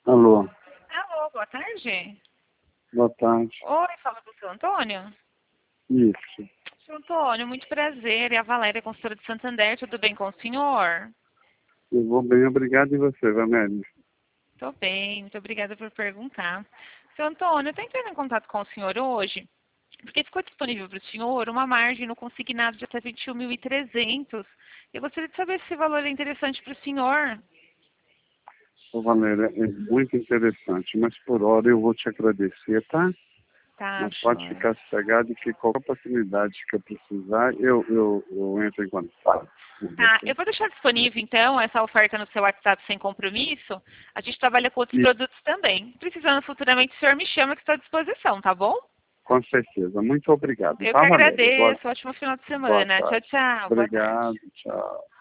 Alô, Alô, boa tarde. boa tarde. Oi, fala com o seu Antônio. Isso. Seu Antônio, muito prazer. É a Valéria, consultora de Santander. Tudo bem com o senhor? Eu vou bem, obrigado. E você, Vanélia? Tô bem, muito obrigada por perguntar. Seu Antônio, eu estou entrando em contato com o senhor hoje, porque ficou disponível para o senhor uma margem no consignado de até 21.300. Eu gostaria de saber se esse valor é interessante para o senhor. Ô, Valéria, é muito interessante, mas por hora eu vou te agradecer, tá? Tá, Mas pode joia. ficar sossegado que qualquer oportunidade que eu precisar, eu entro em contato com Tá, você. eu vou deixar disponível então essa oferta no seu WhatsApp sem compromisso. A gente trabalha com outros E, produtos também. Precisando futuramente, o senhor me chama que estou à disposição, tá bom? com certeza. Muito obrigado, Eu que tá, Valéria? agradeço. Ótimo final de Boa semana. Tchau, tarde. tchau. Boa tarde. Obrigado, tchau.